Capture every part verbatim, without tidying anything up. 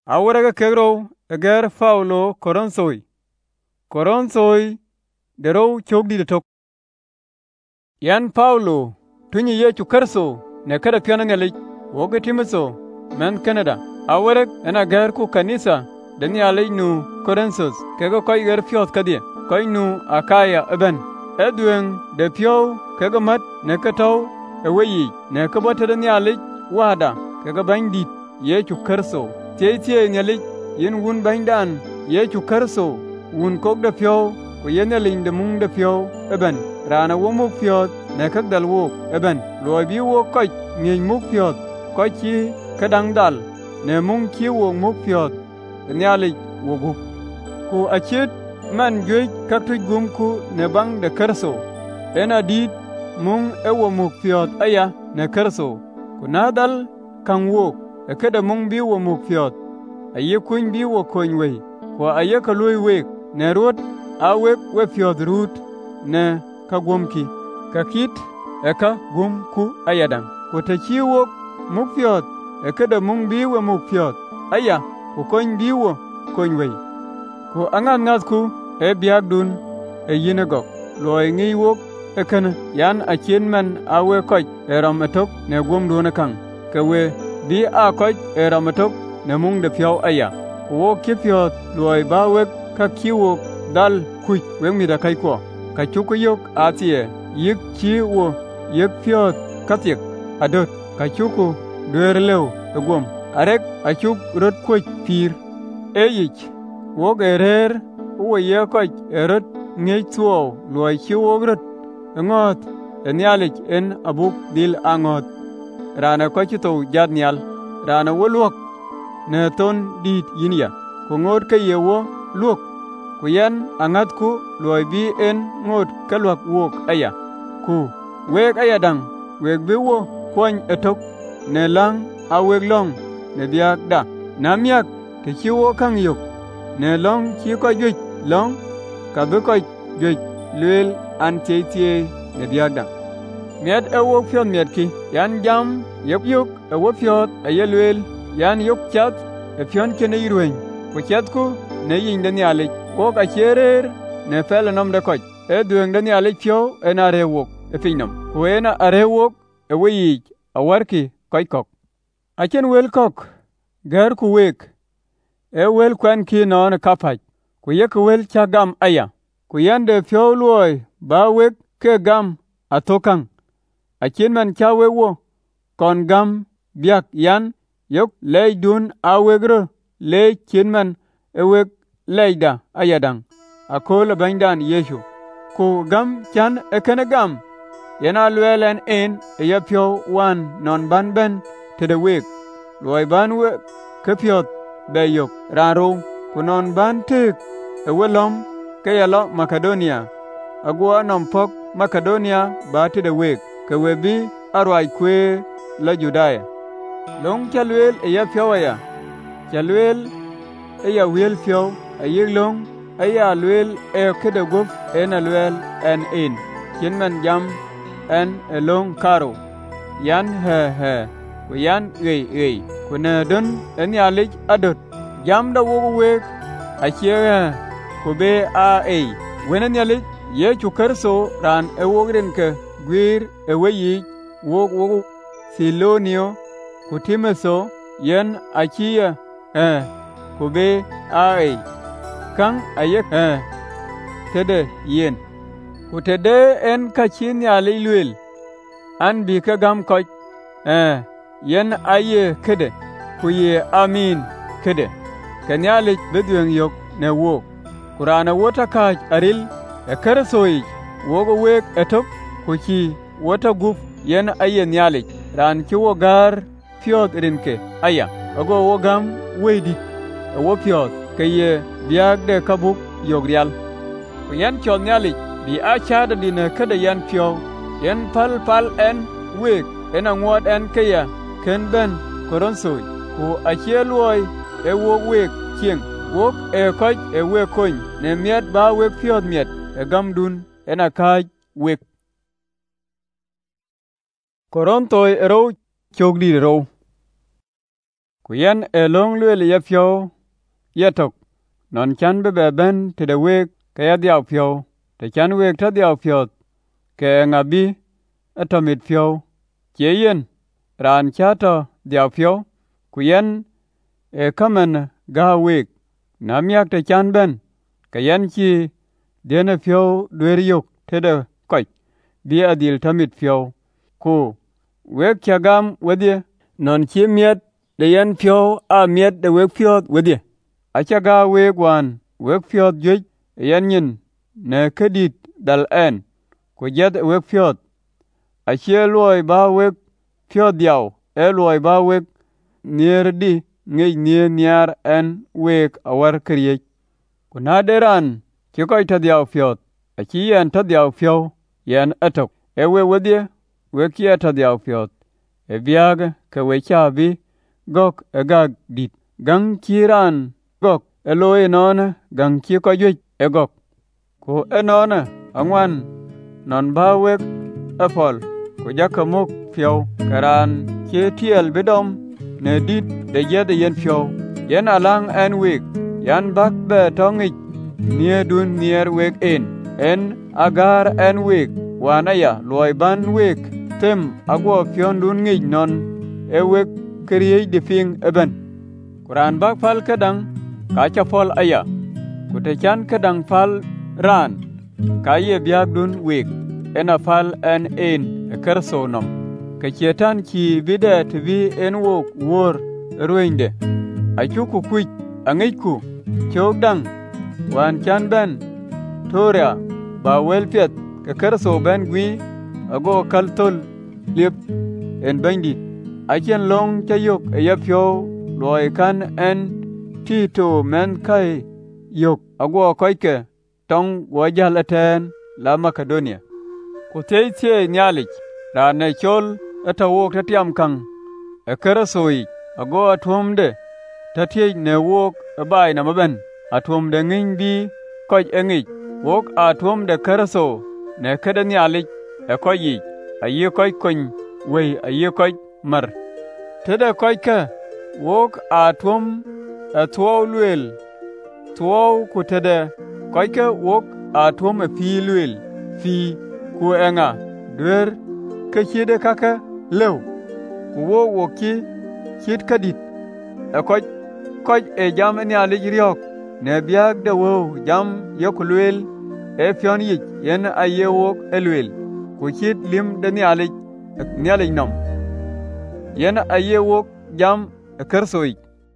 Awaraga kegro eger Paulo Koronsoi. Koronsoi dero chogdi de tok. Yan Paulo tunyi Yesu Kristo ne kada piana ngalik woge Timoso men Canada. Awarek ena ger ku kanisa dani alay nu Korinsos kego koy ger piot kadie koy nu Akaya eben eduen de pio kego mat ne kataw eweyi ne kabota dani alay wada kego bandit Yesu Kristo tiye nyalik yin wun bandan Yesu Kristo wun kok de pio ko yenelin de mung de pio eben rana wo muk piot ne kak dal wo eben loy bi wo koy ngi muk piot koy chi kadang dal ne mung chi wo muk piot nyalik wo gu ku achit man gwej kak tu gum ku ne bang de Kristo ena dit mung e wo muk piot aya ne Kristo ku nadal kan wo e kada mung bi wo muk piot aye kun bi wo kon we ko aye ka loy we ne rot awek we piot rut ne ka gumki ka kit e ka gum ku ayadan ko ta chiwo muk piot e kada mung bi wo muk piot aya ko kon bi wo kon we ko anga ngas ku e biag dun e yine gok loy ngi wo e kana yan a chen man awe ko e ram atok ne gum do na kan ka we bi a ko e ram atok ne mung de piao aya wo ki piot loy ba we ka kiwo dal ku we mi da kai ko ka chuku yok atie yik chi wo yik piot katik adot ka chuku duer lew e gum arek a chuk rot ko pir eyich wo gerer wo ye ko erot ngey tuo loy chi wo rot ngot enyalik en abuk dil angot rana ko chi to jad nyal rana wo luok ne ton dit yinya ko ngot ke ye wo luok ku yan angat ku loy bi en ngot ka luok wok aya ku weg aya dang weg bi wo kon etok ne lang a weg long ne biak da namyak te chi wo kang yok ne long chi ko juj long ka bi ko juj lwel an tie tie ne biak da miat e wo fion miat ki yan jam yep yuk e wo fiot e ye lwel yan yuk chat e fion kene irwen ko chat ku ne yin de nyale ko ka cherer ne fel nom de ko e dueng de nyale pio e na re wok e pinnom ko e na are wok e we yi a warki koy kok a chen wel kok gar ku wek e wel kwan ki non kapaj ku ye ku wel cha gam aya ku yande pio loy ba wek ke gam atokan a chen man cha we wo kon gam biak yan yok ley dun a wegro ley chen man e wek leyda ayadang a kola bandan Yesu ku gam chan e kene gam yana lwelen en e ya pio wan non ban ben te de wek loy ban we ke piot be yok raro ku non ban tek e welom ke yalo Makedonia agwa non pok Makedonia ba te de wek ke we bi arwai kwe la Judaya long chalwel e ya pio ya chalwel e ya wel pio e yilong e ya lwel e ke de gop en lwel en in kin man jam en elong karo yan he he ku yan ei ei ku ne don en ya lich adot jam da wo wek a chiega ku be a ei wenen ya lich ye chu Kristo ran e wogren ke gwir e weyi wo wo Silonio ku Timoso yen a chia eh ku be a ei kang ayek eh tede yen ku tede en ka chin ya lilwel an bi ka gam ko eh yen aye kede ku ye amin kede kanyalik bedwen yok ne wo kurana wota ka aril e karsoi wogo wek etok ku chi wota gup yen aye nyalik ran ki wo gar piot rinke aya ago wo gam wedi e wo piot ke ye biag de kabuk yogrial ku yen chon nyalik bi a chada dine kada yan pio yen pal pal en wek en angwad en kaya ken ben Koronsoi ku achieluoi e wok wek chieng wok e koch e wek kony ne miet ba wek piot miet e gam dun en akaj wek Korontoi ero chogdi ero ku yen e long luel ye pyo ye tok non chan be be ben te de wek ka ya diao pyo te chan wek ta diao pyo ke ngabi atomit pyo che yen ran cha to diao pyo ku yen e kamen ga wek na miak te chan ben ka yen chi dene pyo dwer yok te de koch bi adil tamit pyo ku wek cha gam wedye non chi miet de yen pyo a miet de wek pyo wedye a cha ga wek wan wek pyo jwej yen nyin ne kedit dal en ku jet wek pyo a che loy ba wek pyo diao e loy ba wek nier di ngej nie niar en wek awar kriye ku na deran ki koy ta diao pyo a chi yen ta diao pyo yen atok e we wedye wek ye ta diao pyo e biag ke we cha bi gok e gag dit gang kiran gok e loy non gang ki ko jwej e gok ku e non angwan non ba wek e pol ku jakamuk pyo karan ki tiel bidom ne dit de yede yen pyo yen alang en wek yan bak be tongich nie dun nier wek en en agar en wek wanaya loy ban wek tem agwo pyon dun ngij non e wek kriye de ping eben kuran bak fal kadang ka cha pol aya ku te chan kadang fal ran ka ye biag dun wek en afal en en e kerso nom ka chetan chi bide tvi en wok wor ruinde achuku kuj angiku chogdang wan chan ben toria ba welpet ka kerso ben gwi ago kaltol liep en bandi achen long chayok ayapyo loy kan en tito men kai yok ago koike tong wajal aten la Macedonia ku teitie nyalik ra ne chol ata wok tatiam kang e kerasoi ago atumde tatie ne wok bai na maben atumde ngin bi koj engich wok atumde keraso ne kada nyalik e koji ayi koj kun wei ayi koj mar tede kojka wok atum atwo luel two ku tede kojka wok atum e fi luel fi ku enga dwer ke chide kaka lew ku wo woki chit kadit e koj koj e jam ni ali riok ne biag de wo jam yokulwel e pion yik yen aye wok elwel ku chit lim de ni ali ni ali nom yen aye wok jam e kersoi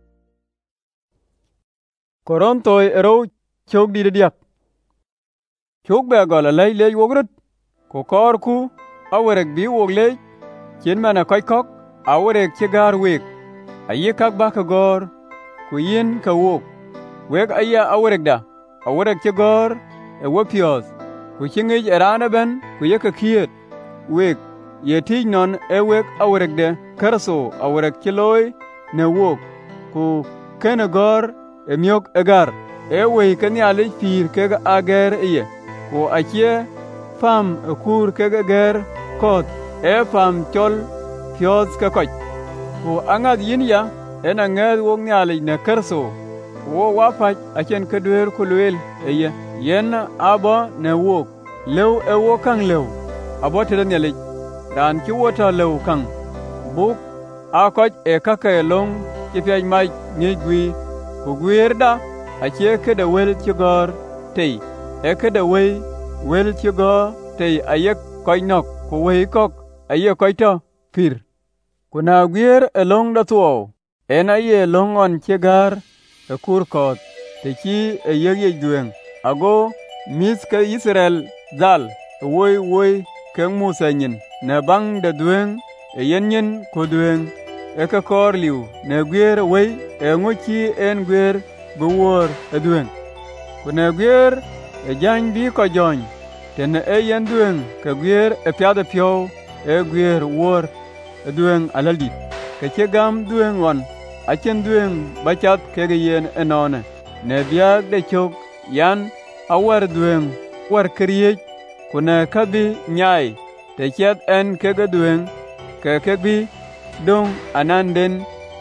Korontoi ero chok di de diak chok be gola lay lay wogrut ko kor ku awerek bi wog lay chen mana koy kok awerek chigar wek aye kak ba ka gor ku yin ka wok wek aya awerek da awerek chigor e wopios ku chingej erana ben ku ye ka kiet wek ye tij non e wek awerek de kerso awerek chiloy ne wok ku kene gor e miok egar e wey kani ale pir kega ager iye ku achie fam e kur kega ger kot e fam chol pios ka koch ku angad yin ya en angad wok ni ale ne kerso wo wafaj achen kedwer kulwel eye yen abo ne wok lew e wo kang lew abo tere ne le ran ki wota lew kang buk a koch e kaka long ki pyaj mai ni gwi ku gwirda ache kede wel chigor tei e kede wei wel chigor tei ayek koy nok ku wei kok aye koy to pir kuna gwir e long da tuo en aye long on chigar e kur kot te chi e yeye dueng ago mis ka Israel dal woi woi keng Musa nyin ne bang de dueng e yen nyin ku dueng e ka kor liu ne gwir wei e nguchi en gwir buwor e dueng ku ne gwir e jany bi ko jony ten e yen dueng ka gwir e piade pyo e gwir wor e dueng aladit ke che gam dueng on achen dueng bachat ke yen enone ne biag de chok yan awar dueng war kriye ku ne kabi nyai te chet en ke dueng ke ke bi dong ananden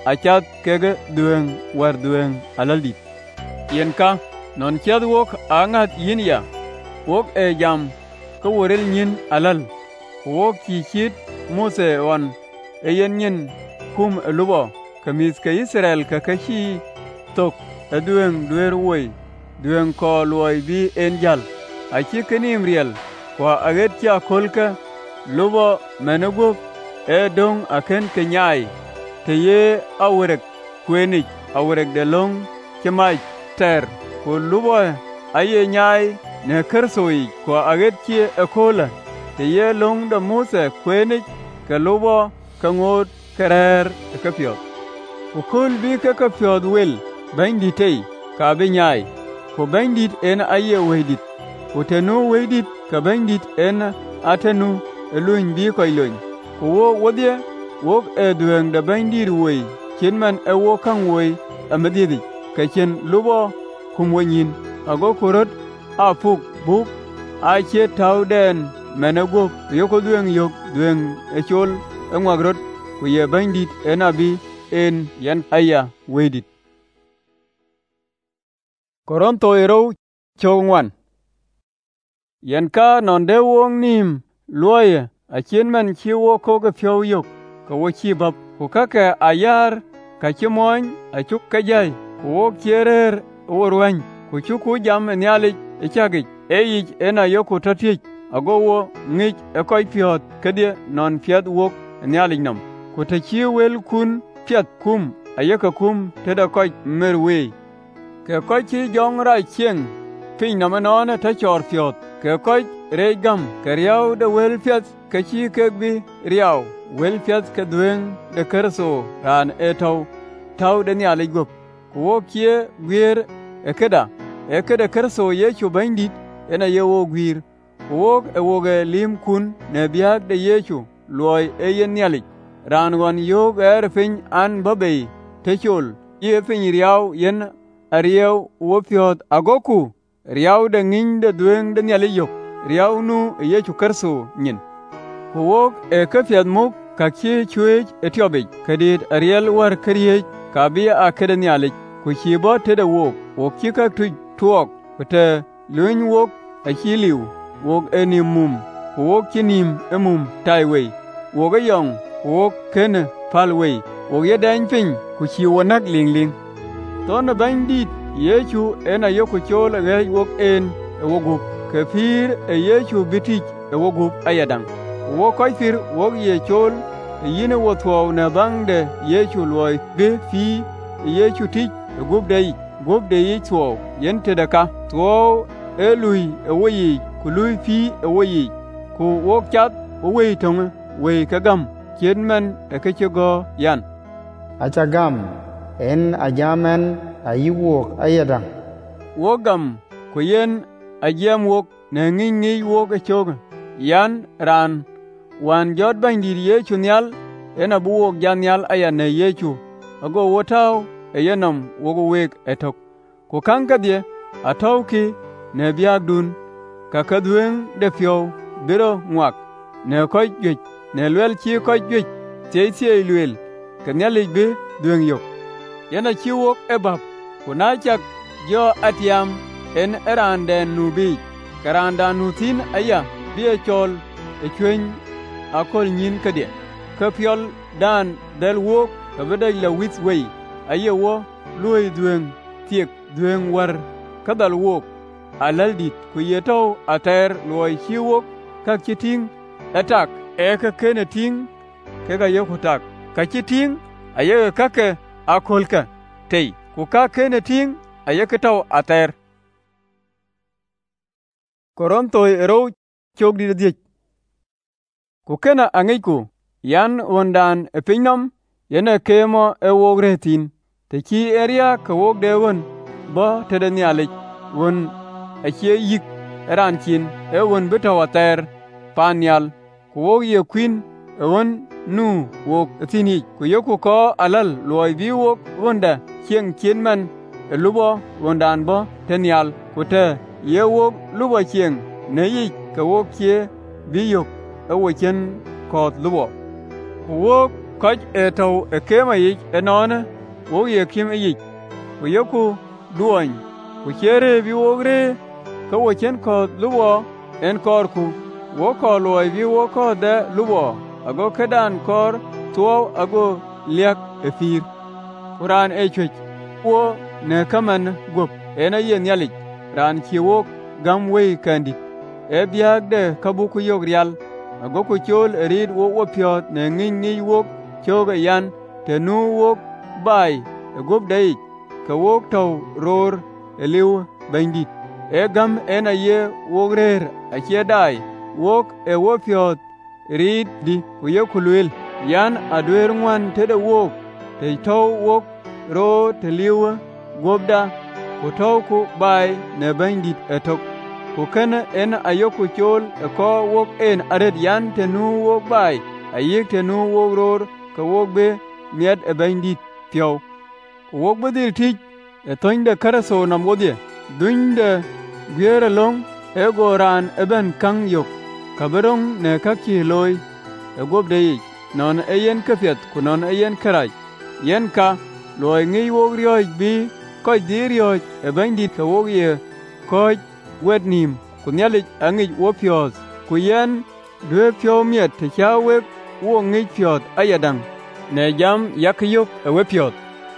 achat kege dueng war dueng alaldit. Yen ka non chat wok angat yin ya. Wok e jam ka worel nyin alal. Wok ki chit Mose wan e yen nyin kum lubo kamis ka Israel ka kashi tok e dueng duer woy dueng ko loy bi en jal. Achi kenim riel kwa aget cha kolka lubo menugub e dong aken kenyai te ye awrek kwenich awrek de long kemai ter ko lubo aye nyai ne kersoi kwa aget chi ekola te ye long de Mose kwenich ka lubo ka ngot kerer ka pyot ko kol bi ka ka pyot wel bandi tei ka be nyai ko bandit en aye wedit ko tenu wedit ka bandit en atenu eluñ bi koy luñ ko wo wodye wok e dueng da bandir woy chen man e wo kan woy amadidi ka chen lubo kum wonin ago korot a puk buk a che taw den menego yoko dueng yok dueng e chol e ngwagrot ko ye bandit en abi en yan aya wedit. Koronto ero chongwan yan ka non de wong nim loye a chen man chi wo ko ga phyo yok ka wo chi bab ko ka ka ayar ka chi moñ a chuk ka jai ko wo kierer wo ruan ko chu ku jam ne ale e chagi e yi ena yoku tati ago wo ngich e koy pyot kedie non pyat wok ne ale nam ko ta chi wel kun pyat kum ayaka kum teda koy merwe ke koy chi jong ra chieng pin na manon ta chor pyot ke koy regam ke riau de wel pyat ke chi ke bi riau wel pyat ke dueng de kerso ran etau tau de ne ale gop ko wo kie wir e keda e keda kerso ye chu bandit ena ye wo gwir wo e wo ge lim kun ne biak de yechu loy e yen nyali ran gon yo ger fin an babe te chul ye fin riau yen arieu wo pyot agoku riau de ngin de dueng de nyali yok riau nu e yechu kerso nyin wo e ka pyat muk ka chi chuej e tiobe kadit ariel war kriye ka bi a keda nyali ku chi bo te de wo wo ki ka tu tuok te luñ wok a chi liu wok enim mum wok chinim emum taiwei wok yong wok kene palwei wok ye dan pin ku chi wonak ling ling ton bandit yechu ena yoku chol ge wok en e wogup ke pir e yechu bitik e wogup ayadang wok koy fir wok ye chol yine wo thwo na bangde yechu loy be fi yechu tik e gup dei gup dei thwo yente daka thwo e lui e woyi ku lui fi e woyi ku wok chat o wei tong wei kagam chen man e ke chego yan achagam en ajamen ayiwok ayadang wogam ku yen ajem wok ne ngi ngi wok e chog yan ran wan jot bandir yechu nyal ena buwok jan nyal aya ne yechu ago wotaw e yenom wogo wek etok ku kanka die atawki ne biak dun ka kaduen de fio biro ngwak ne koy gwej ne lwel chi koy gwej tei tei lwel ka nyali be duen yok yana chi wok e bab ku na chak jo atiam en erande nubi karanda nutin aya bie chol e chwen akol nyin kadie ka fiol dan del wok ka beda la wits way aye wo luy duen tiek duen war kadal wok alaldit ku yeto ater loy chiwok ka chiting atak e ka kene ting ke ga yoku tak ka chiting aye ka ke akolka tei ku ka kene ting aye ka taw ater Koronto ero chogdi de ku kena angiku yan wondan e pinom yene kemo e wogretin te ki area ka wog de won ba te de nyalik won a che yik ran chin e won bitawater panyal ku wog ye queen e won nu wog tini ku yoku ko alal loy bi wog wonda chieng chin man e lubo wondan ba tenyal ku te ye wog lubo chieng ne yik ka wog che bi yok e wo chen kot lubo ku wog Koch e tau e kema yik e nona, wo ye kim e yik. Wo yoku duany, wo chere bi wogre, ka wo chen ko luwo en korku. Wo ko loy bi wo ko de luwo, ago kedan kor tuo ago liak e fir. Kuran e chwech, wo ne kaman gup, ena yen yalik, ran ki wo gam wey kandit. E biag de kabuku yog rial, ago ku chol erid wo wo piot ne ngin ni wo choga yan, te nu wo bay, e gup daik, ka wo tau ror e liu bandit. E gam ena ye wogrer a chiedai, wok e wo piot rid di ku ye kulwil, yan adwer ngwan te de wok, te tau wok ro te liu gobda, ku tau ku bay ne bandit etok. Ku kene en ayoku chol e ko wok en ared yan te nu wok bay, ayik te nu wok ror, ka wok be miet e bandit piau. Ku wok bedil tij e tony de karaso nam wodye, duny de gwere long e goran e ben kang yok, kaberong ne kaki loy e gob de yik, non e yen kafiat ku non e yen karaj. Yen ka loy ngi wok rioj bi koj di rioj e bandit ka wok ye koj wet nim, ku nyalich angij wo pios, ku yen dwe pio miet te cha wek wo ngij piot ayadang, ne jam yak yok e we piot.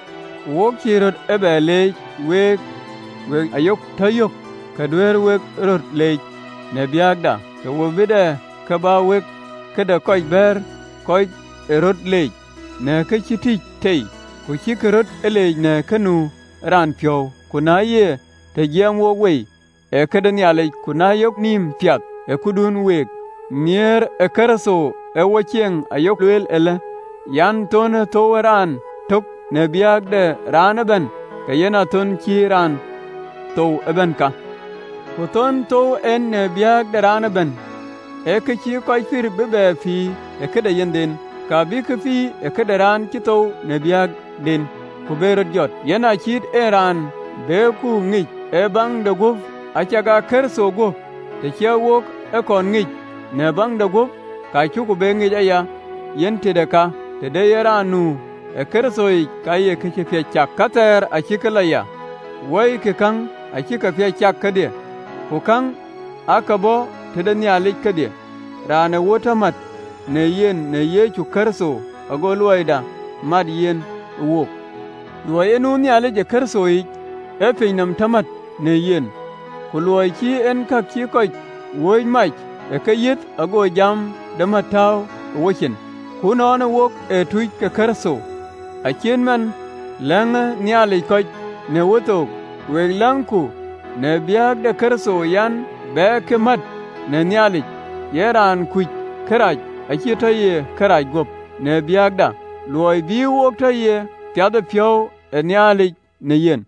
Wok chirot e be lej wek wek ayok tayok, ka dwer wek rot lej ne biagda, ka wo bide ka ba wek kada koj ber koj e rot lej, ne ka chitij tei, ku chikerot e lej ne kanu ran pio, ku na ye te jam wo wey, e kada nyalej ku na yok nim piat e kudun wek, mier e karaso e wochieng ayok lwel ele, yan ton to ran tok ne biag de ran ben, ka yena ton chi ran to eben ka. Ku ton to en ne biag de ran ben, e ka chi koi fir bebe fi e kada yenden, ka bi ka fi e kada ran ki to ne biag den, ku berot jot, yena chit e ran be ku ngij e bang de guf achaga kerso guf, te chia wok e kon ngij, ne bang de guf ka chu ku be ngij aya, yen te de ka, te de yera nu, e kerso i ka ye ke che fie chak kater a chikala ya, wai ke kang a chika fie chak kade, ku kang akabo te de nyalik kade, rane wota mat, ne yen ne ye chu kerso ago luaida, mad yen wok. Luai enu nyale je kerso i, e pinam tamat ne yen, ku luai chi en kak chi koj woi mach e ka yit ago jam dama tau wochen, ku nona wok e tuj ka kerso, a chien man langa nyale koj ne wotok, weg langku ne biag de kerso yan be ke mat ne nyale, yeran kuj karaj a chi ta ye karaj gop ne biag da, luai bi wok ta ye piada piau e nyale ne yen.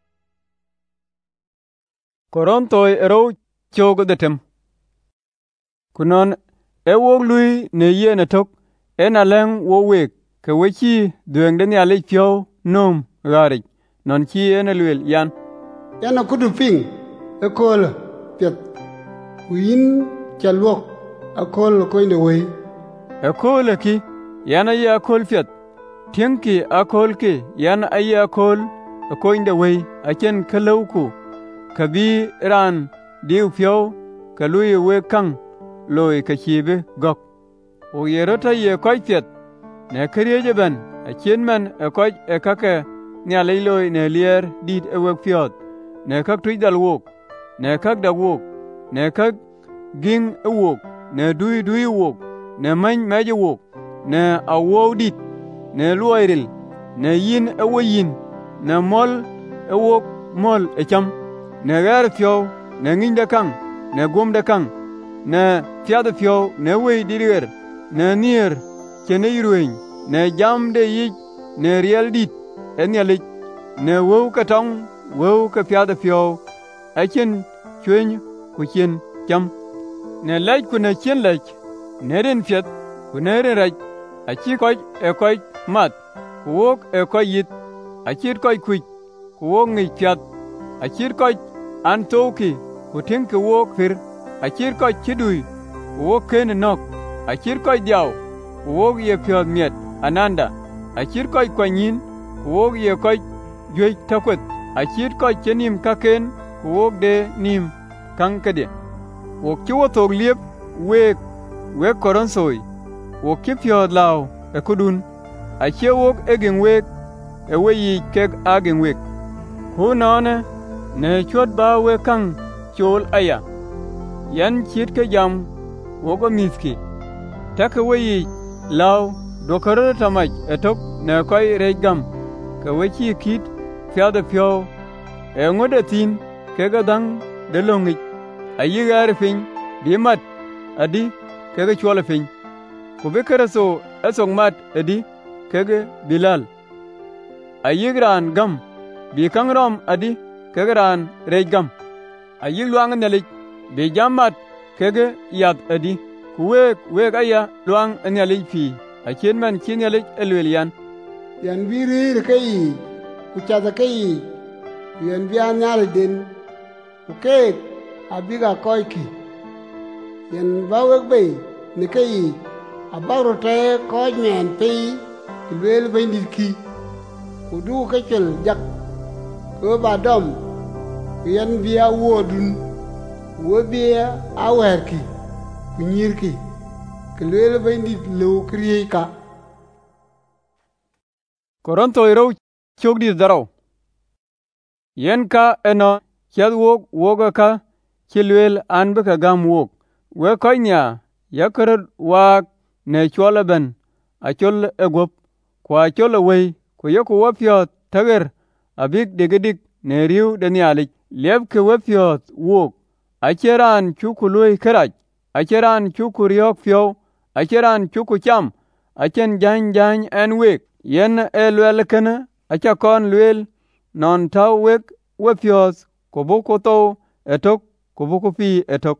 Korontoi ero chogo de tem. Kunon e wok lui ne ye na tok, e na leng wo wek, ke wechi dueng de nyale pio nom garik, non chi e na luel yan. Yana kudu ping, e kol piet, kuyin chalwok, a kol ko inde wey. E kol e ki, yana ye a kol piet, tienki a kol ki, yana a ye a kol, a ko inde wey, a chen kalauku, ka bi ran diu pio, ka lui we kang, loi ka chibe gok. O yerota ye koi piet, ne kriye ben, a chien men e koj e kake nyale loi ne lier dit e wek piot, ne kak tuj dal wok, ne kak da wok, ne kak ging e wok, ne dui dui wok, ne many meje wok, ne awow dit, ne luoiril, ne yin e wo yin, ne mol e wok mol e cham, ne ger pio, ne nginy de kang, ne gom de kang, ne piade pio, ne wei diriger, ne nier, chene yrueny, ne jam de yich, ne riel dit, en yalich, ne wow ka tong, wow ka piade pio, achen chweny ku chen cham, ne lech ku ne chen lech, ne ren piet, ku ne ren rach, achi koj e koj mat, ku wok e koj yit, achit koj kuch, ku wok ngich piat, achit koj an toki, ku ting ku wok fir, achit koj chidui, ku wok ken nok, achit koj diaw, ku wok ye piot miet, ananda, achir koi kwanyin, kuwok ye koi jwej takwet, achir koi chenim kaken, kuwok de nim kang kede. Wok chiwo thok liep, wek, wek koronsoi, wok kipyod lao, e kudun, achie wok egin wek, e weyi kek agin wek. Hu nane, ne chuot ba we kang chol aya. Yan chit ke jam, wogo miski. Take weyi lao, dokoro tamaj etok ne koi rejgam. Ka wechi kit, fiade pyo, e ngode tin, kega dang de longik. Ayi gare fin, bi mat, adi, kega chwala fin. Kubekara so, esong mat, adi, kega bilal. Ayi gran gam, bi kang rom, adi, kega ran rejgam. Ayi luang nelik, bi jammat, kega yad, adi. Kuwek, wek aya, luang nelik fi. Achen man kin nelik elwelian. Yan biri kai, kuchada kai, yan bian nyale den, ukek, abiga koiki. Yan bawek bay, ni kai, abaro te koi men pi, kilwel bay nidki. Kudu kachel jak, ko ba dom, yan biya wodun, wo biya awerki, kunyirki, kilwel bay nid lo kriye ka. Koronto iro chogdi darau. Yen ka eno chad wok woga ka chilwel an beka gam wok. We koinya yakarad wak ne chola ben a chol egwop kwa chola wey kwa yoku wapyot tager abik digidik ne riu danialik. Lieb ke wapyot wok acheran chuku lui keraj acheran chuku riok fyo acheran chuku cham achen jany jany en wek. Yen e luel kene, acha kon luel, non tau wek, wepyos, kubuku to, etok, kubuku pi etok.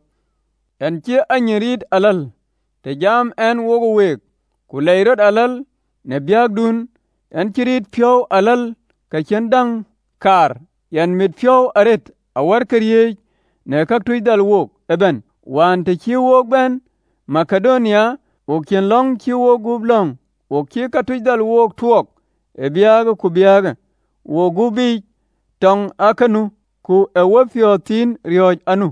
En che anyirid alal, te jam en wogo wek, kuleirot alal, ne biag dun, en chirid pyo alal, ka chendang kar, yen mit pyo aret, awar karyej, ne kak tujdal wok, eben, wan te chi wok ben, Makedonia, wok chen long chi wok gub long, wok chi ka tujdal wok tuok, e biaga ku biaga, wo gubi tong akanu, ku e wafyo tin rioj anu.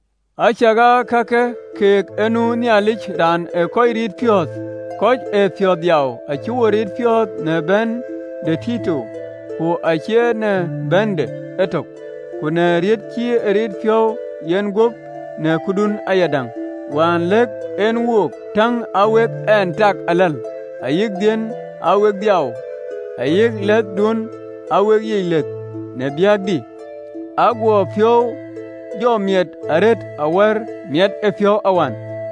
Achaga kake kek enu nialich ran e koi rit pyot, koj e pyot yaw, achuo rit pyot ne ben de tito, ku achie ne bende etok, ku ne rit chi e rit pyo yen gup ne kudun ayadang. Wan lek en wok tang awek en tak alal. Ayik dien awek diaw, ayik let dun awek yilet, ne biag di. Agwo pyo jo miet aret awar miet e pyo awan.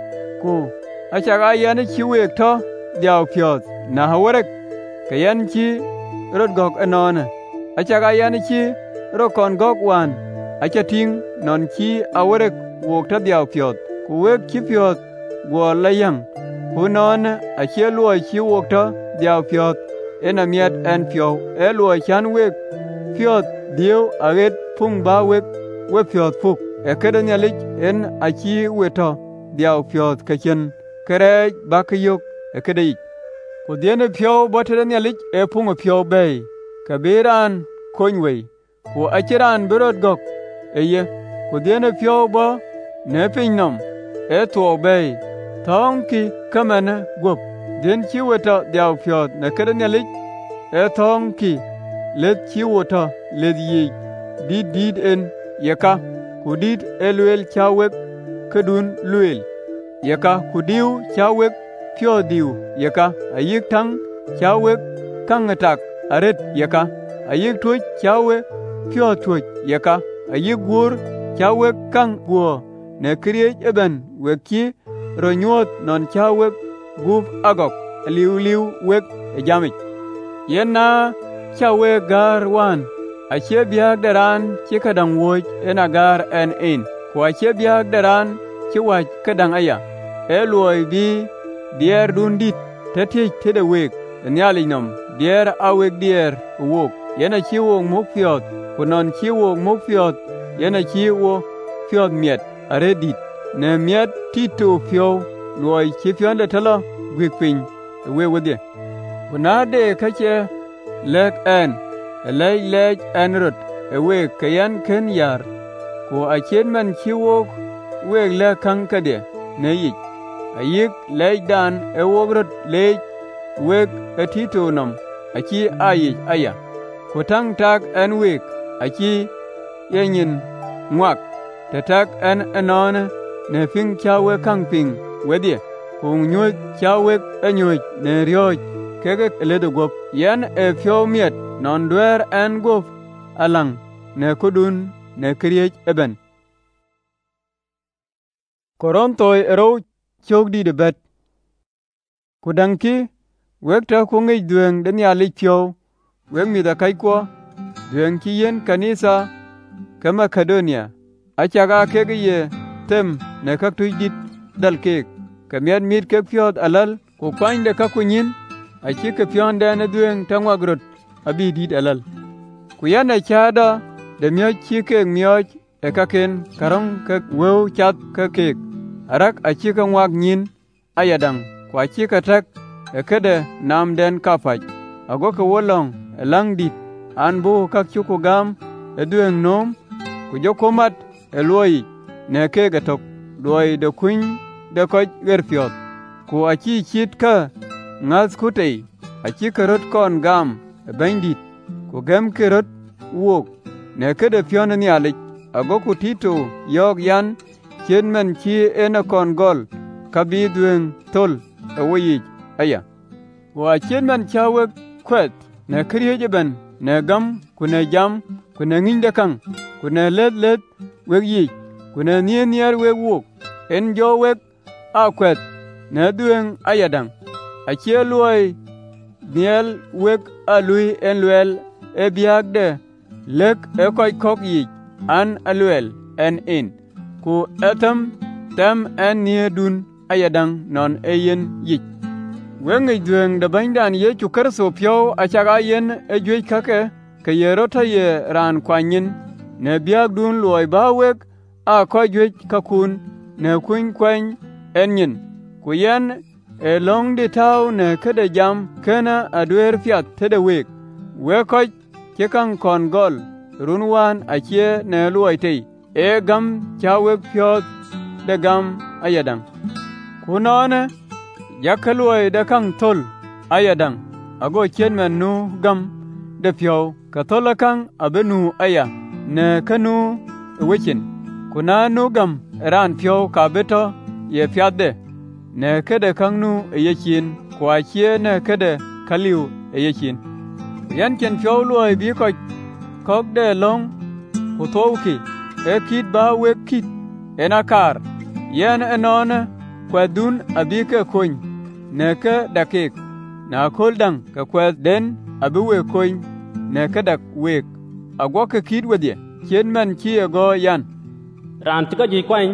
Ku, achaga yan chi wek to diaw pyo na hawarek, kayan chi rot gok anone. Achaga yan chi rokon gok wan, achating non chi awarek wok to diaw pyo, ku wek chi pyo gwo layang. Hunon a chia luo chi wok to diaw pyot en amiet en pyo e luo chan wek pyot diu aget pung ba wek we pyot puk e kedan yalik en a chi weto diaw pyot kachen kere bakayok e kedai ku diene pyo botedan yalik e pung pyo bay kabiran konway ku achiran birod gok e ye ku diene pyo bo ne pinnom e to bay Thong ki kamana gup, den chi wata diaw pyot na kadan yalik, e thong ki let chi wata let yi, did did en yaka, kudid elwel chawek kadun luel, yaka kudiu chawek pyo diu, yaka ayik tang chawek kangatak aret yaka, ayik tuj chawek pyo tuj yaka, ayik gur chawek kang guo, ne kriej eben weki, Ronyuot non cha wek gub agok, liu liu wek e jamik. Yen na cha wek gar wan, ache biag daran che kadang woj en agar en in, ku ache biag daran che waj kadang aya. E luoy bi dier dun dit, tetich tede wek, en yalinom, dier awek dier wok, yen achi wok muk fiot, ku non chi wok muk fiot, yen achi wok fiot miet, are dit. Ne miet tito pyo luoy chi fyonde talo gwik piny we wedye. kuna de kache lek en lej lej en rot e wek kayan ken yar ko achen man chiwok wek le kankade ne yik ayik lej dan e wogrot lej wek etito nom achi ayik aya ko tang tak en wek achi yenyin ngwak te tak en enone ne ping chawe kang ping wedie ko nyoy chawe enyoy ne ryoj kege ledo gop yan e fyo miet non dwer en gop alang ne kudun ne kriej eben Korontoy ero chogdi de bet kudanki wekta ko ngi dueng den ya likyo wek mi da kai ko dueng ki yen kanisa ka Makedonia achaga kege ye tem ne kak tujdit dal kek kamiat mit kek pyot alal ko kwany de ka kunyin achi ke pyon de ne dueng tangwa grot abi dit alal ku yana chada de myo chi kek myo e kaken karong kek wew chat ka kek arak achi ka ngwak nyin ayadang ko achi ka tak e kede nam den kapaj ago ka wolong e lang dit an bu kak chuko gam e dueng nom ku jokomat e loyi ne ke gatok loyi de kuny de koj gerfiot ku achi chit ka ngas kutei achi karot kon gam e bandit ku gem kerot wok ne kede pion ni alik ago ku tito yog yan chen men chi ena kon gol kabi dueng tol e woyi aya wa chen men chawe kwet ne kriye ben ne gam ku ne jam ku ne nginde kang ku ne let let weg yi ku ne nier nier weg wok en jo weg a kwet ne dueng ayadang achie luoi niel weg alui en luel e biag de lek e koy kok yi an aluel en in ku etam tem en nier dun ayadang non e yen yi wengi dueng da bandan ye chukar so pyo achaga yen e jwe kake ke yerota ye ran kwanyin ne biag dun luoi ba weg a koy jwe kakun ne kuin kwany enyin ku yen e long de tau ne kede jam kena adwer fiat tede weg we koy ke kang kon gol runwan achie ne luoi tei e gam chawe pyo de gam ayadang kunone yakaloi de kang tol ayadang ago chen men nu gam de pyo ka tola kang abenu aya ne kanu wechin kuna nu gam ran pyo ka beto ye pyade ne kede kang nu yechin kwa chie ne kede kaliu yechin yan chen pyo loi bi ko kok de long ku toki e kit ba we kit enakar yan enone kwa dun abike koñ ne ke dakik na koldang ka kwa den abi we koñ ne ke dak wek agwa ke kit wedye chen man chi go yan ran tika ji kwany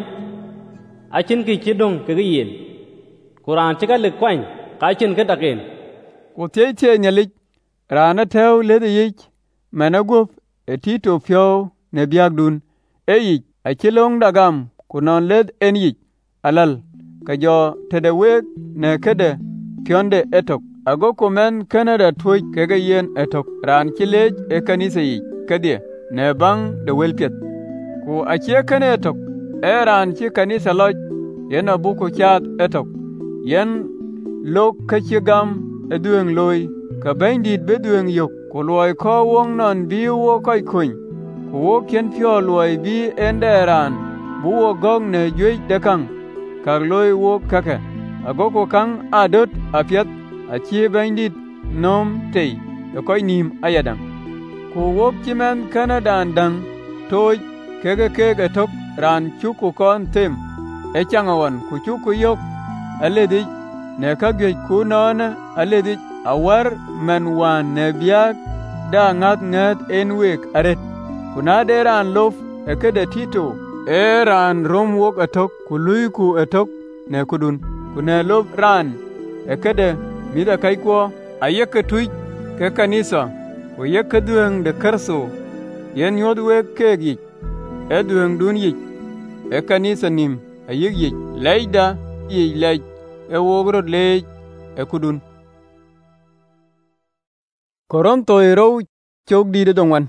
achin ki chidong ke yin kuran tika le kwany ka chin ke dakin ku te te nyalik rana tew le de yik managuf etito pyo ne biag dun e yik achilong dagam kunon led en yik alal ka jo tede wek ne kede pionde etok ago komen Canada tuj kege yen etok ran kilej e kanisa yi kedie ne bang de welpiet ku achie kene etok e ran chi kanisa loj yen abuku chat etok yen lok kachigam edueng loy ka bendit bedueng yok ku loy ko wong non bi wo koy kuny ku wo kien pyo loy bi ende ran bu wo gong ne jwej dekang kag loy wo kake ago ko kang adot apiat achie bendit nom tei e koy nim ayadang ku wok chimen Canada dang toj kege kege tok ran chuku kon tem e changawan ku chuku yok aledi ne kagye ku non aledi awar man wan ne biak da ngat ngat en wek aret kuna deran lof e kede tito eran rom wok atok ku lui ku atok ne kudun kuna lof ran e kede mida kai ko ayeke tuj ke kanisa ku yeke dueng de karso yen yod wek kegi e dueng dun yik e kanisa nim ayik yik leida yik leid e wogrot leij e kudun Koronto ro chok di de dongwan.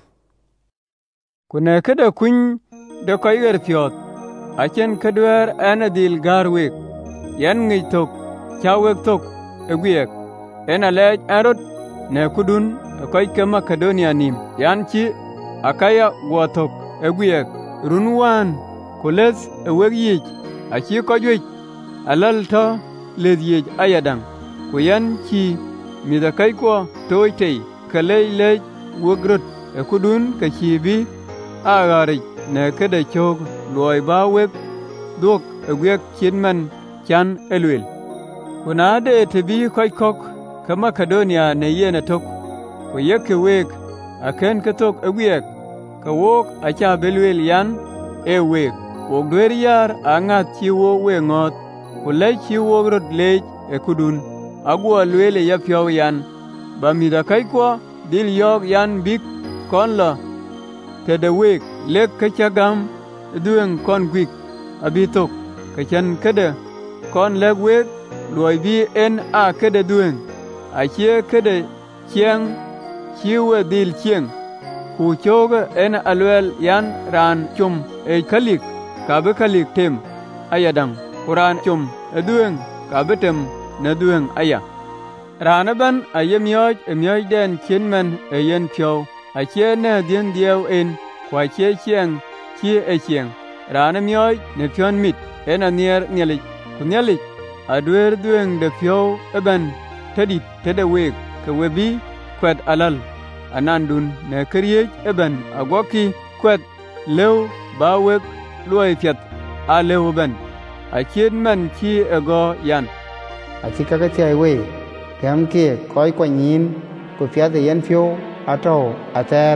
Kuna kada kun da koyger piot. Achen kadwer anadil garwek. Yan ngi tok chawek tok egwiek. Ena lej arot ne kudun koy ke Makedonia nim. Yan chi akaya gwatok egwiek. Runwan kules eweg yich. Achi kojwech alal to led yich ayadang. Kuyan chi midakai ko toitei kalei lej wugrut ekudun ka chi bi agarik ne kada chok loy ba wek duk egwiek chinman chan elwil. Kuna de tebi koy kok ka Makedonia ne yena tok. Kuyeke wek aken katok egwiek ka wok acha belwil yan e wek. Wok dwer yar angat chiwo we ngot. Kulei chiwo grot lej ekudun. Agua lwele ya piaw yan. Bamida kai kwa dil yok yan bik kon la. Tede wek lek kachagam dueng kon gwik abitok. Kachan kede kon lek wek luay bi en a kede dueng. Achie kede chiang chiwe dil chiang. Ku choga en alwel yan ran chum e kalik kabe kalik tem ayadang. Kuran chum e dueng kabe tem na dueng aya. Ranaban aye myoj e myoj den chinman e yen pyo. Achie ne dien dieu en kwa chie chiang chie e chiang. Rana myoj ne pion mit en anier nyelik. Kunyelik adwer dueng de pyo eban tedit tede wek ke webi kwet alal. Anandun ne kriej eban agwaki kwet lew ba wek luay fiat a lew ben. Achien man chi ego yan. Achi kaka chai we gam ke koi kwa nyin ku fiat yen fio ato ater.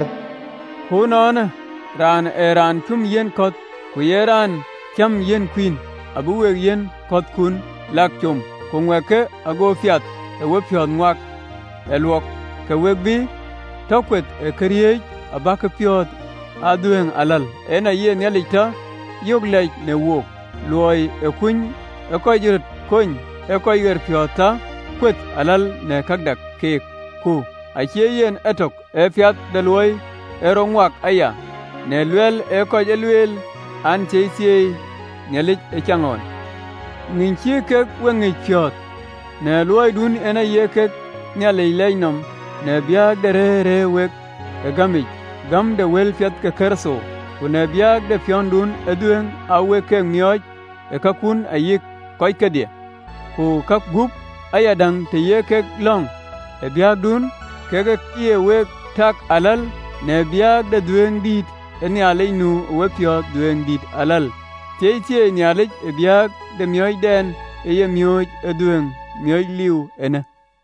Kunon ran eran kum yen kot ku yeran cham yen queen abu we yen kot kun lak chum kungweke ago fiat e we fiot ngwak elwok ke wegbi tokwet e kriej abaka piot adueng alal ena yen yalita yoglej ne wok loy e kun e koyjut kun e koyger piota kwet alal ne kagdak ke ku achie yen etok e fiat de loy e rongwak aya ne lwel e koy lwel an cheisie nyelik e changon ngin chi kek wengi piot ne loy dun ena yekek nyalei leinom ne biag de re re wek e gamik gam de wel fiat ke kerso ku ne biag de fiondun e dueng awe ke myoj e kakun ayik koy kedie ku kak gup ayadang te yekek long e biag dun kege kie wek tak alal ne biag de dueng dit e nyalei nu we piot dueng dit alal tie tie nyalei e biag de myoj den e ye myoj e dueng myoj liu ene.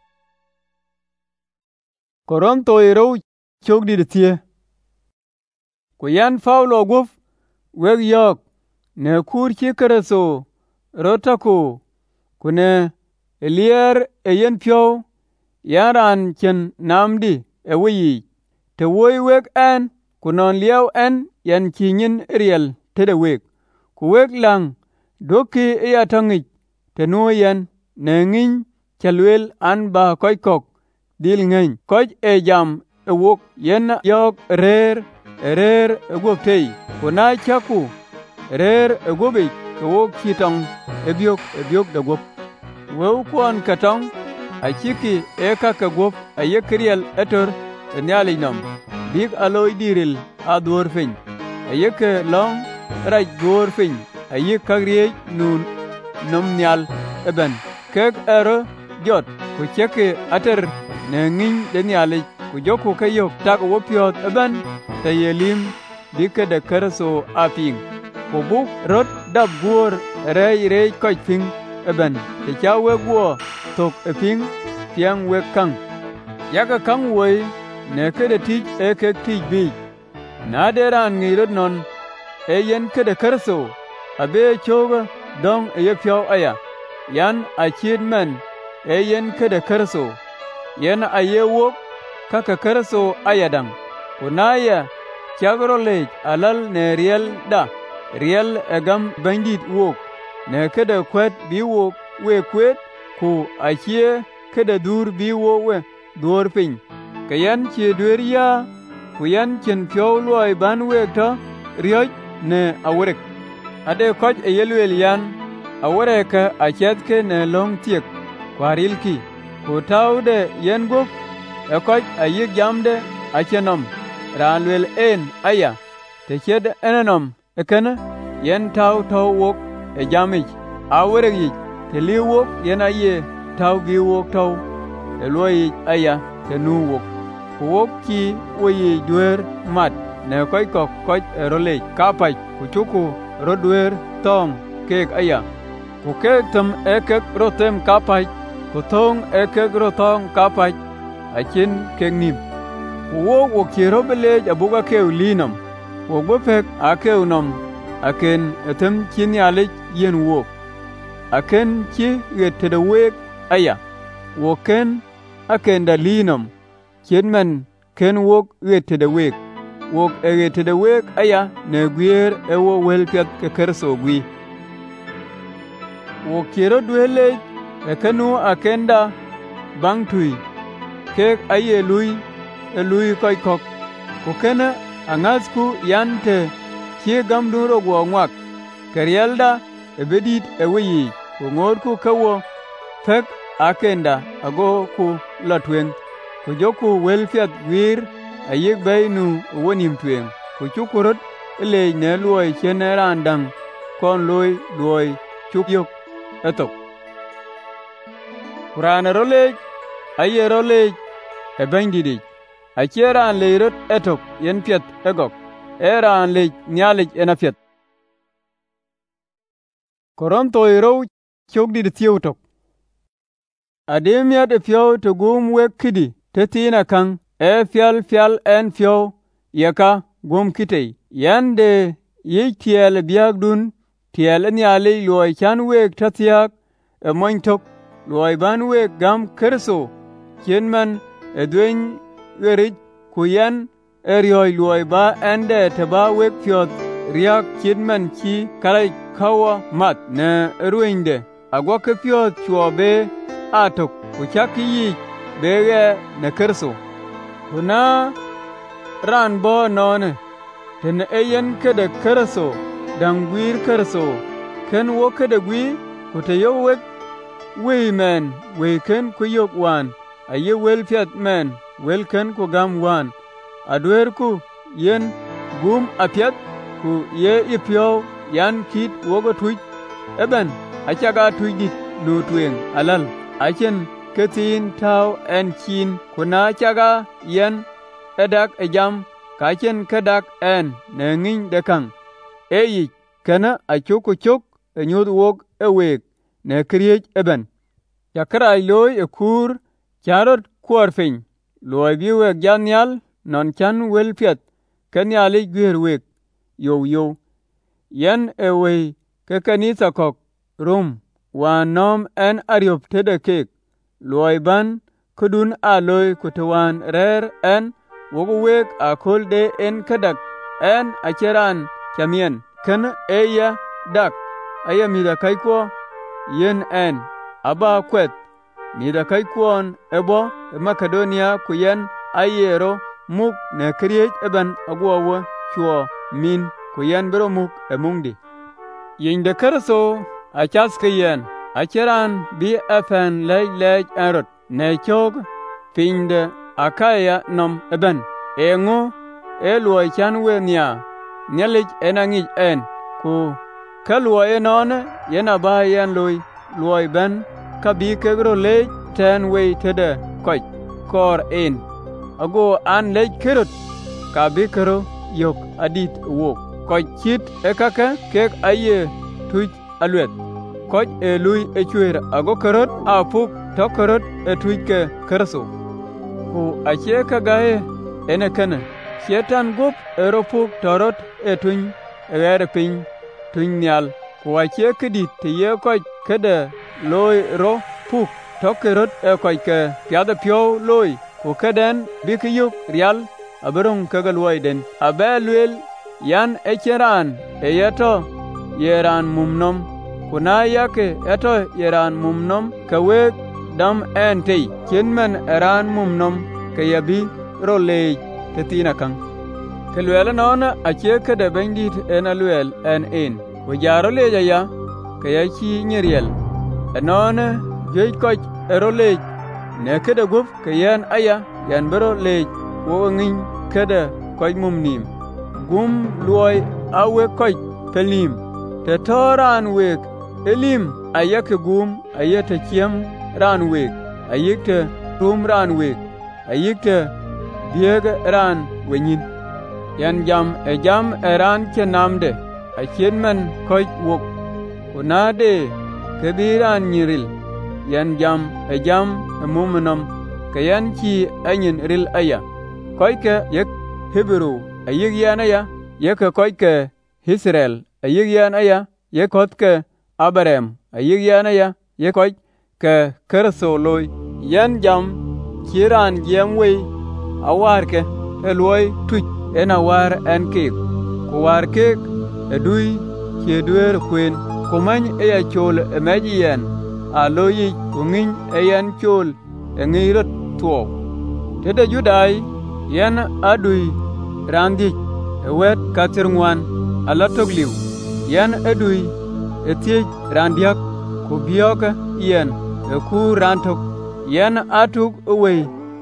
Koronto ero chok di de tie. Kuyan Paulo guf weg yok ne kur chi kereso rotako kune elier e yen pyo yaran chen namdi e wiyi te woy weg an kunon liaw an yan chinyin riel te de weg ku weg lang doki e yatangik te no yan ne ngin chalwel an ba koy kok dil ngin koy e jam e wok yen yok rer rer e gop tei kuna chaku rer e gobe ke wok kitong e biok e biok de gop wew kwon katong a chiki e kaka gop a yekriel etor e nyali nom big aloy diril a dwor fin a yeke long raj dwor fin a yek kagriej nun nom nyal eben kek ero jot ku cheke ater ne ngin de nyali ku joku ke yok tak wopiot eben te yelim dike de kerso aping ku buk rot dab guor rej rej koch ping eben te chawe guo tok e ping tiang we kang yaka kang woy ne kede tij e kek tij bi na deran ngirot non e yen kede kerso abe choga dong e ye pyo aya yan a chid men e yen kede kerso yen a ye wok kaka kerso ayadang kunaya chagro lej alal ne riel da riel egam bandit wok ne kede kwet bi wok we kwet ku achie kede dur bi wo we dur pin ka yan che dwer ya ku yan chen pyo luoi ban wek to rioj ne awerek ade koj e yelwel yan awereke achet ke ne long tiek kwaril ki ku taude yen gop e koj ayik jamde achenom ran wel en aya te ched enenom ekene yen tau tau wok e jamich awerek yich te li wok yen aye tau gi wok tau e luoi aya te nu wok ku wok ki woyi dwer mat ne koj kok koj e rolej kapach ku chuku rodwer tong kek aya ku kek tem ekek rotem kapach ku thong ekek rotong kapach achin kek nim ku wok wok chi robelej abuga keu linam wok bopek akeu nom aken etem chin yalej yen wok aken chi get tede wek aya woken aken da linam chin men ken wok get tede wek wok e tede wek aya ne gwier e wo wel pet ke kerso gwi wok kiro dwele e kanu akenda bang tui kek aye lui e lui koi kok ku kene angasku yante kie gam duro gwo ngwak kerielda e bedit e weyi ku ngor ku kawo pek akenda ago ku latwen ku joku wel pet gwir ayik baynu wonim twen ku chukurut ele ne luoi chene randang kon loi luoi chukyuk etok kurana rolej aye rolej e bangdidi acheran leirut etok yen piet egok eran lej nyalej enapiet koronto iro chogdi de tiutok ademia de pyo to gum wekidi tetina kang e fial fial en fyo yaka gum kitei yande ye tiel biagdun tiel nyalej loy chan wek tatiak e mointok loy ban wek gam kerso kenman edwen werij kuyan erioy loy ba ende te ba wek fyot riak kenman chi kalai kawa mat ne ruinde agwa ke fyot chuobe atok kuchaki yi bege ne kerso kuna ran bo none ten eyen kede kerso dangwir kerso ken wo kede gwi kuteyo wek wei men wei ken kuyok wan aye wel fiat men wel ken ku gam wan adwer ku yen gum apiat ku ye ipyo yan kit wogo tuj eben achaga tujdit nu twen alal achen ketin taw en chin kuna chaga yen edak ejam kachen kedak en ne ngin dekang eyi kana achuku chuk enyud wok ewek ne kriej eben yakrai loy e kur charot kuarfin loy bi wek janyal non chan wel piet kenyali gwer wek yo yo yen ewe ke kanisa kok rum wanom en ariop tede kek loy ban kudun aloy kutawan rer en wogo wek akol de en kadak en acheran chamien ken eya dak aya mida kaikwo yen en aba kwet mida kaikwon ebo e Makedonia kuyen ayero muk ne kriej eben agwowo chuo min kuyen bero muk e mungdi yinde kerso achas keyen acheran bi efen lej lej erot ne chog finde akaya nom eben engo eluo chan we nya nyalej enangij en ku kaluo enone yena ba yen loy luoy ben kabi kegro lej ten we tede koj kor en ago an lej kerot kabi kero yok adit wok koj chit ekaka kek aye tuj alwet koj e lui e chwer ago kerot apuk to kerot e tuj ke kerso ku ache kagaye ene kana shetan gup eropuk torot e tuny ere piny tuny nyal ku ache kidi te ye koj kede loy ro puk to kerot e koj ke piade pyo loy ku keden bikiyuk rial aberung kegalwoi den abe lwel yan echeran e yeto yeran mumnom kuna yake eto yeran mumnom kawek dam entei kinmen eran mumnom kayabi ro le te tina kang ke luel non a che ke de bendit en a luel en in ko jaro le ya ke ya chi nyeriel non je ko ro le ne ke de gup ke yan aya yan bero le wo ngin ke de ko mum nim gum loy awe ko pelim te toran wek elim ayake gum ayete chiem ran wek ayikte tum ran wek ayikte dieg ran wenyin yan jam e jam eran ke namde a chenman koy wok kunade kebiran nyiril yan jam e jam e mumnam kayan chi anyin ril aya koy ke yek hebru ayik yana ya yek koy ke Israel ayik yana ya yek kot ke Abraham ayik yana ya yek koy ke kerso loy yan jam kiran jam we awar ke eloy tuj en awar en ke ko war ke edui ke duer kwen ko man e ya chol e majien a loyi ko ngin e yan chol e ngirot to tede judai yan adui randi e wet katirngwan ala togliu yan edui etie randiak ko bioka yen e ku rantok yan atuk away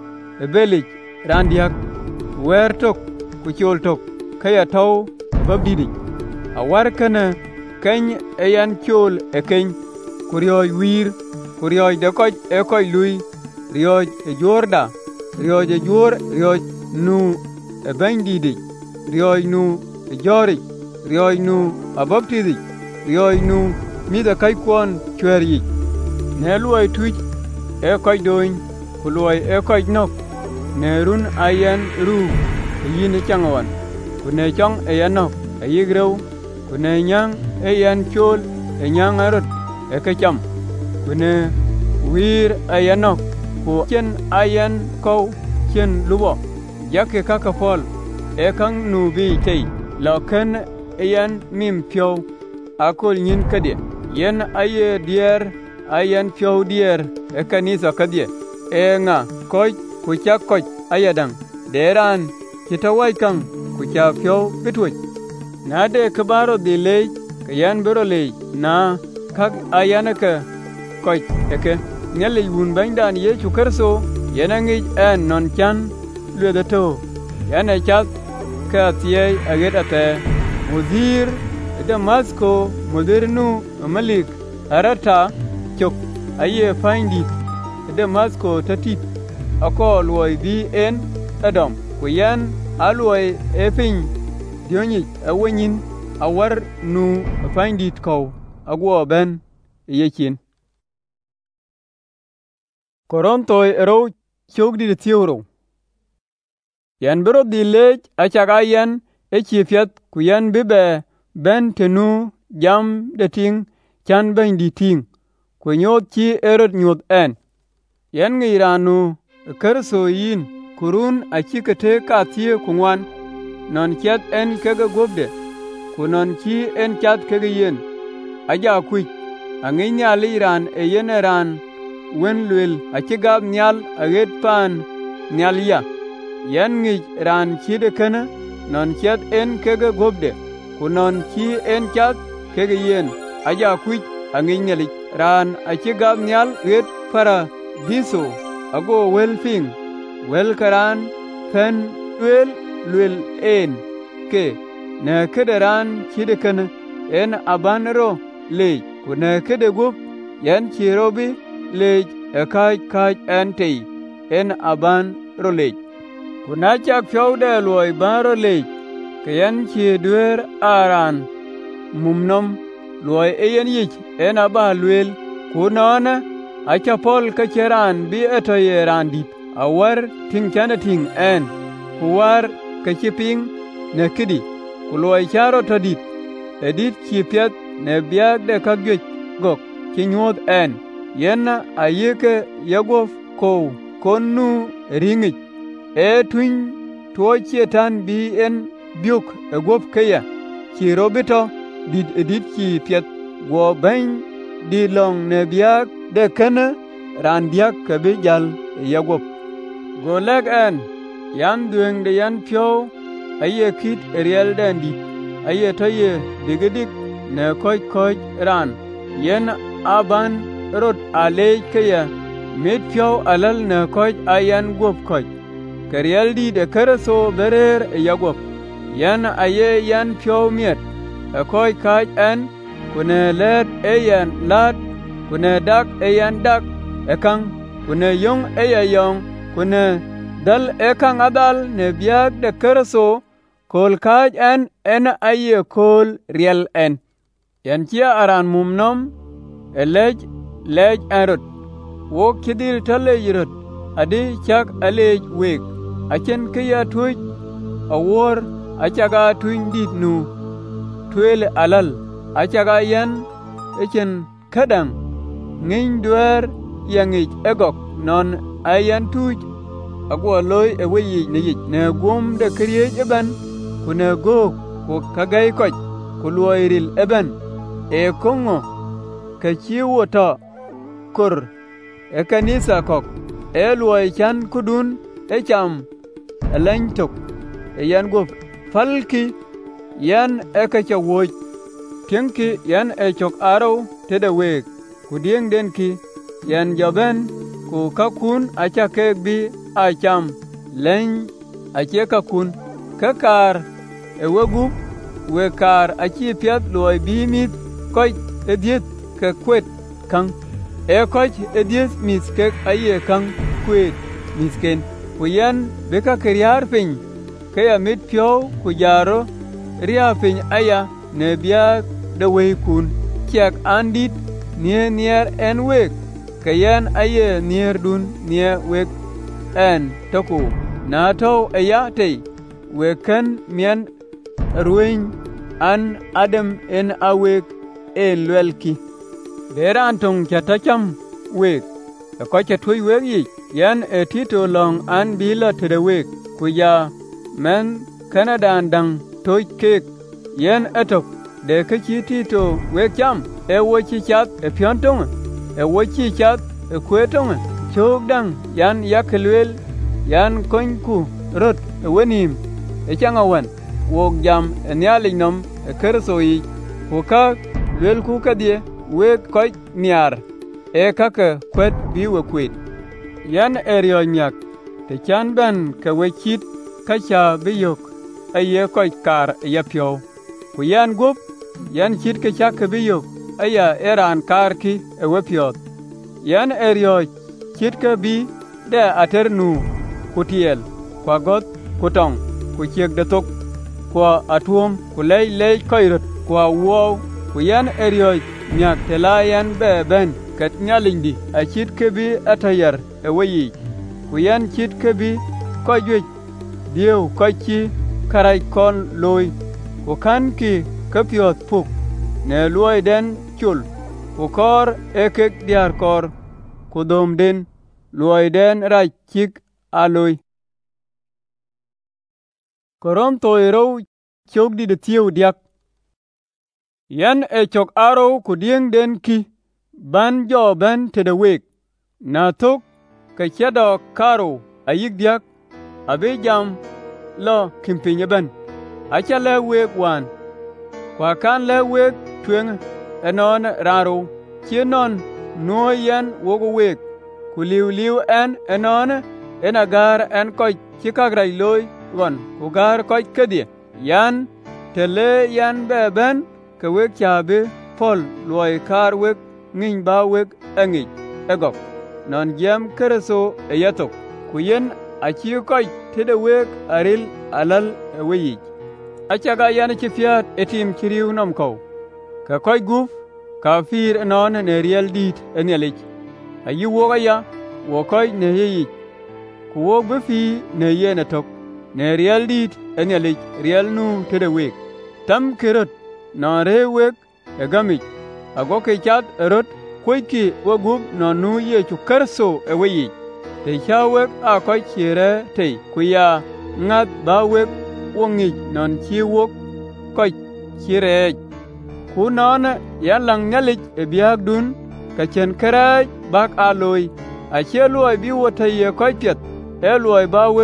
e belik randiak wer tok ku chol tok kaya taw babdidi a war kana kany e yan chol e keny kuryoy wir kuryoy de koch e koy lui ryoy e jorda ryoy e jor ryoy nu e bandidi ryoy nu e jori ryoy nu a babtidi ryoy nu mida kay kwon chweryi ne luoy tuj e koy doin ku luoy e koy nok ne run ayen ru yin changwan ku ne chong e yanok e yigrew ku ne nyang e yan chol e nyang arot e kacham ku ne wir e yanok ku chen ayen kow chen lubo yake kaka pol e kang nu bi tei lo ken e yan mim pyo akol nyin kadie yen aye dier ayen pyo dier e kanisa kadie e nga koy ku cha koch ayadang deran kitawai kang ku cha pyo bitwich na de kabaro di lej kayan bero lej na kak ayana ka koch eke nyale yun bandan ye chukarso yanangi en non chan lweda to yana chat ka tiye aget ate mudir Damasco modernu malik arata chok aye findit Damasco tatit ako loy di en adam kuyan aloy efin dionyi awenyin awar nu findit ko agwo ben yekin Korontoy ero chogdi de tioro yan bero di lej achaga yan echifiat kuyan bibe ben tenu jam de ting chan ben di ting ku nyot chi erot nyot en yan ngiranu kerso yin kurun achikete ka tie kungwan non chat en kega gobde ku non chi en chat kega yen aja kuj angin nyal iran e yen ran wen lwel achigab nyal aget pan nyal ya yan ngij ran chide kana non chat en kega gobde kunon chi en chat kege yen aja kuj angin nyali ran achigab nyal get para diso ago wel fing wel karan fen wel wel en ke ne kede ran chide kana en abanro le kuna kede gup yan chirobi le ekaj kaj ente en aban ro le kuna chak fjaude loy baro le kayan chi duer aran mumnom loy eyen yich en aba lwel kunona acha pol kacheran bi etoye randit awar ting chana ting en kuwar kachiping ne kidi kuloy charo tadit edit chipiat ne biag de kagyech gok chinyod en yenna ayeke yagof ko konnu ringich e twin tuo chietan bi en biuk e gop kaya chi robito did edit chi piet go ben di long ne biak de kana ran biak ke bi jal e yagop go leg en yan dueng de yan pyo aye kit riel dendi aye taye digedik ne koy koy ran yen aban rot ale kaya mit pyo alal ne koy ayan gop koy kariel di de karaso berer yagop yan aye yan pyo miet a koy kaj an kune let ayan lat kune dak ayan dak ekang kune yong ayayong kune dal ekang adal ne biak de karaso kol kaj an en aye kol riel en yan chia aran mumnom elej lej arot wo kidil tale yirot adi chak alej weg achen kaya tuj awor achaga tuj dit nu tuel alal achaga yan echen kadang ngin duer yangich egok non ayan tuj agwa loy eweyi ne yich ne gum de kriye eban kuna go ko kagay koch ku luoyril eban e kongo ka chiwo to kur e kanisa kok e luoy chan kudun e cham e lantok e yan go falki yan e ka chawoj tienki yan e chok aro tede weg ku dieng denki yan joben ku kakun acha kekbi acham len ache kakun kakar e wegub wekar achi piat luoy bimit koch ediet ke kwet kang e koch ediet mis kek aye kang kwet misken kuyan beka kriar pin kaya mit pyo kujaro ria pin aya ne bia de wey kun kiak andit nie nier en wek kayan aye nier dun nie wek en toku na to aya te weken mien ruin an adam en awek en lwelki deran tong chatacham wek ko chatui wek yi yan e tito long an bila tede wek kuya men Canada dang toy kek yan etok de kachi tito wek cham e wochi chat e pyontong e wochi chat e kwetong chok dang yan yakelwel yan konku rot e wenim e changawan wok jam e nyalinom e kersoi kuka lwel kuka die wek koch niar e kaka kwet bi we kwet yan eryo nyak te chan ben ka wechit kacha biyok aye koch kar ya pyo ku yan gup yan chit kacha ka biyok aya eran kar ki e we pyot yan eryo chit ka bi de aternu kutiel kwa got kutong ku chiek de tok kwa atuom ku ley ley koirot kwa wow ku yan eryo nyak te la yan be ben kat nyalindi a chit ka bi atayar e weyi ku yan chit ka bi ko jwech dieu ko chi karai kon loy ku kan ki ka pyot puk ne luoy den chul ku kor ekek diar kor ku dom den luoy den rach chik aloy korom to row chok di de tieu diak yan e chok aro ku dieng den ki ban jo ben te de wek na tok ka chedo karo ayik diak abe jam lo kimpinye ben acha le wek wan kwa kan le wek tweng enon raro chienon no yan wogo wek ku liu liu en enon enagar en koch chikagrai loy gon ku gar koch kedie yan tele yan beben ka wek chabe pol loy kar wek ngin ba wek engi egok non jam kereso eyatok kuyen achi koch tede wek aril alal eweyi achaga yan chifiat etim chiriu nom ko ka koch guf ka fir non ne riel dit enelich ayi woga ya wo koch ne yeyi ku wok be fi ne yene tok ne riel dit enelich riel nu tede wek tam kerot non re wek egamich agoke chat erot koiki wogub non nu ye chukarso eweyi te chawek a koch chire te kuya ngat ba wek wongi non chi wok koch chire ku non yan lang nyalich e biag dun ka chen karaj bak aloy a che luoy bi wote ye koch piet e luoy ba wek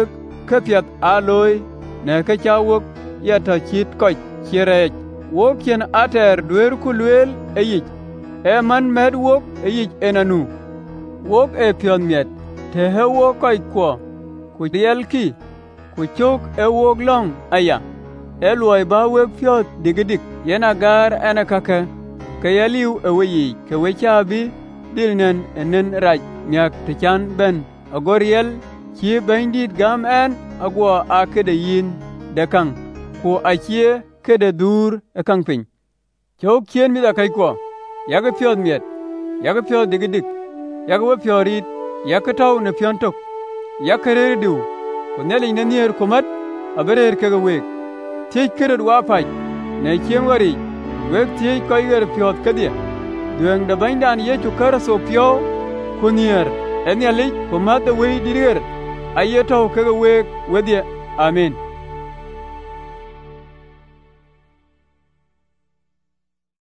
ka piet a loi ne ka cha wok ya ta chit ko chire wok chen ater dwer ku lwel e yi e man med wok e yi enanu wok e pion miet te he wok ko ko ku riel ki ku chok e wok long aya e loy ba wek piot digidik yena gar ana kaka ka yaliu e weyi ke wechabi dilnen enen raj nyak te chan ben agoriel chi bendit gam en agwa akede yin dekang ku achie kede dur e kang pin chok chien mi da kai ko yaga piot miet yaga piot digidik yaga we piorit yaga taw ne piontok yakere du ko neli ne nier kumat aberer kega wek tej kere wa pai ne chiem wari wek tej ko yer piot kedia dueng da bandan ye chu karaso pio kunier eni ali kumat da we dirir ayeto kega wek wedia amen.